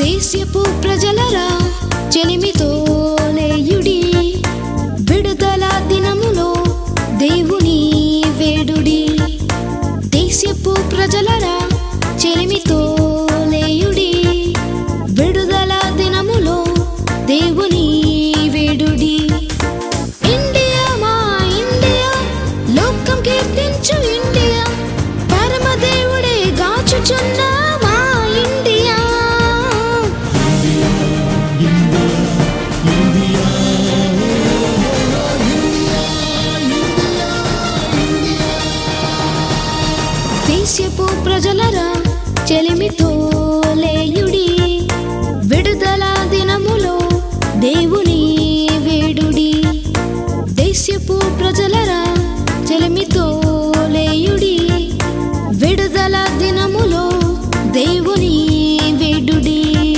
దేశపు ప్రజలరా చెలిమితో లేయుడి, విడుదల దినములో దేవుని వేడుడి. దేశపు ప్రజలరా చెలిమితో లేయుడి, విడుదల దినములో దేవుని వేడుడి. ఇండియా మా ఇండియా, లోకం కీర్తించు ఇండియా, పరమదేవుడే గాచుచున్న మా ఇండియా. దేశపు ప్రజలరా చెలిమితో లేయుడి, విడుదల దినములో దేవుని వేడుడి. దేశపు ప్రజలరా చెలిమితో లేయుడి, విడుదల దినములో దేవుని వేడుడి.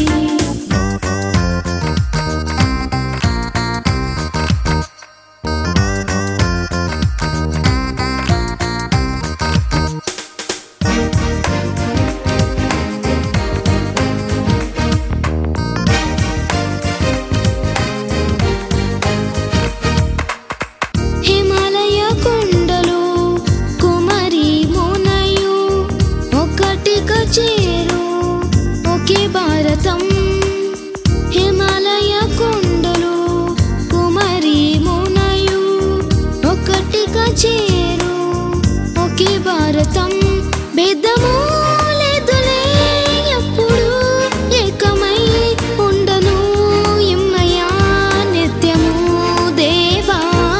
హిమాలయ కొండలు కుమారి మోనయు, ఒకటిగా చేరు ఒకే భారతం. హిమాలయ కొండలు కుమారి మోనయు, ఒకటిగా చేరు ఒకే భారతం. భేదము లేదులే ఎప్పుడు, ఏకమై ఉండను ఇమ్మయా నిత్యము దేవా.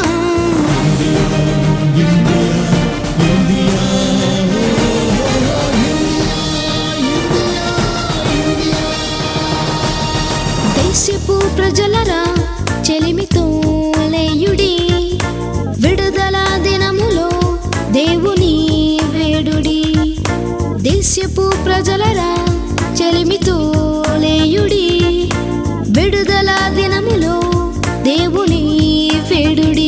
దేశపు ప్రజలరా చెలిమితో లేయుడి, విడుదల దినములో దేవుని వేడుడి. దేశపు ప్రజలరా చెలిమితో లేయుడి, విడుదల దినములో దేవుని వేడుడి.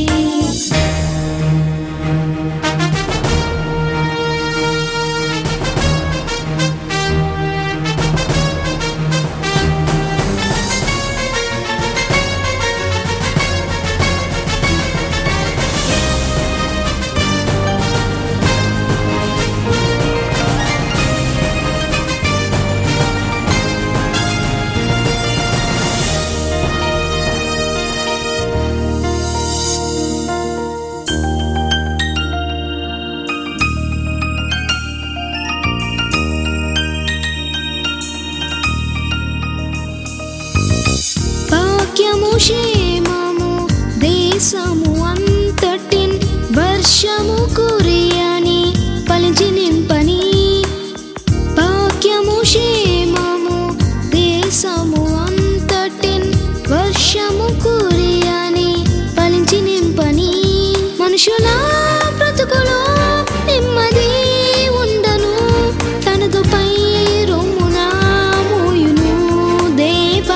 భాగ్యము క్షేమము దేశము అంతటిన్, వర్షము కురియని పలించి నింపని. భాగ్యము క్షేమము దేశము అంతటిన్, వర్షము కురియని పలించి నింపని. మనుషుల బ్రతుకులో నెమ్మది ఉండను, తనదుపై రొమ్మున మోయును దేవా.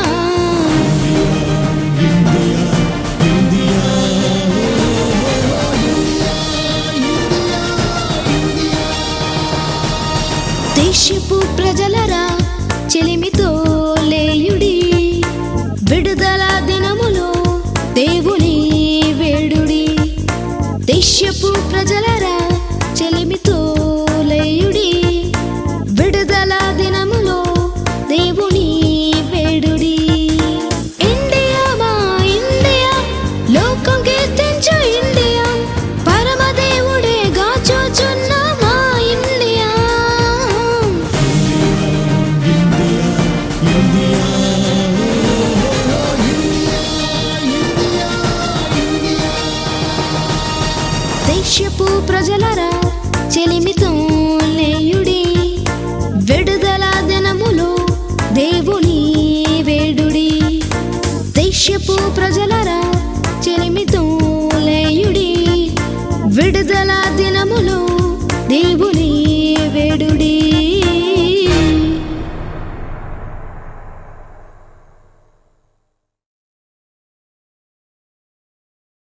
దేశపు ప్రజలరా చెలిమితో లేయుడి, విడుదల దినములో దేవుని వేడుడి. దేశపు ప్రజలరా చెలిమితో లేయుడి, విడుదల దినములో దేవుని వేడుడి. ఇండియా మా ఇండియా, లోకం కీర్తించు ఇండియా, పరమదేవుడే గాచుచున్న మా ఇండియా. దేశపు ప్రజలరా చెలిమితో లేయుడి, విడుదల దినములో దేవుని వేడుడి. దేశపు ప్రజలరా చెలిమితో లేయుడి, విడుదల దిన